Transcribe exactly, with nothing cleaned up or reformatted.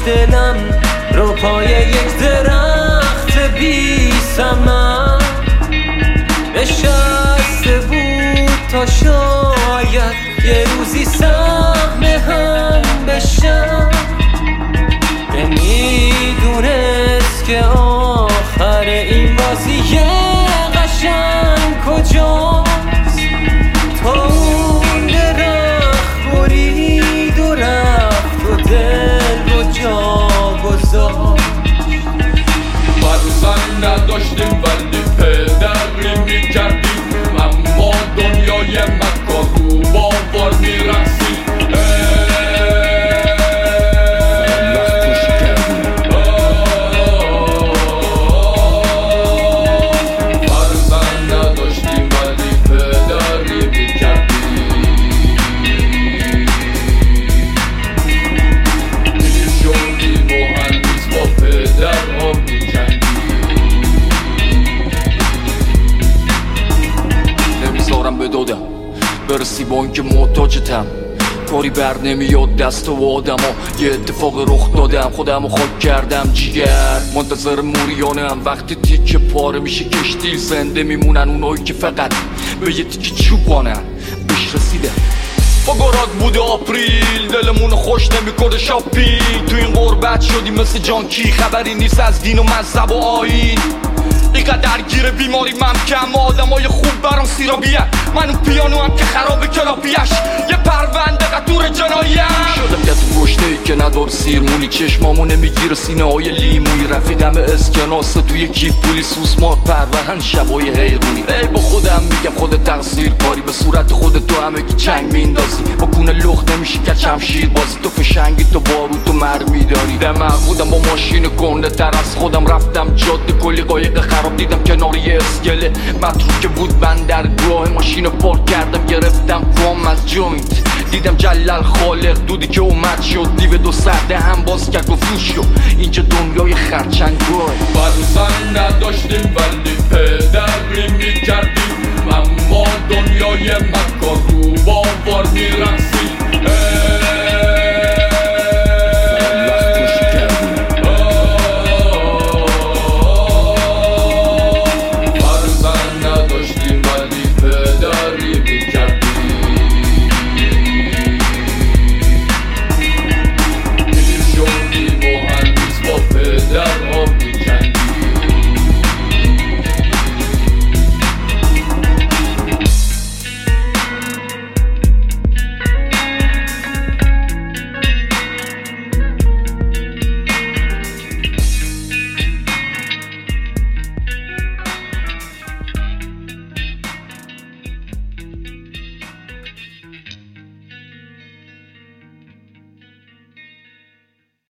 دلم رو پای یک درخت بی ثمر نشسته بود تا شاید یه روزی سهم هم بشم. نمیدونست که آخر این بازی قشنگ کجاست، تا اون درخت برید و رفت و دل رو جا گذاشت. فرزند نداشتیم ولی پدری میکردیم، اما دنیای مکار رو باور میرسید. برسی با اینکه محتاجتم، کاری بر نمیاد دست و آدم ها. یه اتفاق رخ دادم خودم رو خاک کردم جیگر، منتظر موریانم. وقتی تیکه پاره میشه کشتی زنده میمونن اونایی که فقط به یه تیکه چوبانن بهش رسیده. فقرات بوده آپریل دلمونو خوش نمیکنه شاپینگ، تو این غربت شدیم مثل جانکی، خبری نیست از دین و مذهب و آیین. اینقدر گیر بیماری ممکن آدمای خوب برام سیرابیه، من اون پیانو هم که خرابه کلاپیش یه پرونده قطور جنایه شدم که تو گشته ای که ندار سیرمونی، چشمامو نمیگیره سینه های لیموی، رفیقم اسکناسه توی کیف پولی سوسمار پرورن شبای حیرونی. ای با خودم میگم خود تقصیر کاری، به صورت خود تو همه کی چنگ میندازی، با کونه لخت نمیشه که چمشیر بازی، تو فشنگی تو بارو تو مرمی داری. دماغ بودم با ماشین گنده تر از خودم، رفتم جاده کلی قایق خراب دیدم کنار یه اسکله متروکه بود بندرگاه، ماشین پارک کردم گرفتم فام از جوینت، دیدم جلال خالق دودی که اومد شد دیو دو سرده هم باز کرد و فروش شد اینجا دنیای خرچنگاه. فرزند نداشتیم ولی پدری میکردیم، اما دنیای مکار رو باور میرسید.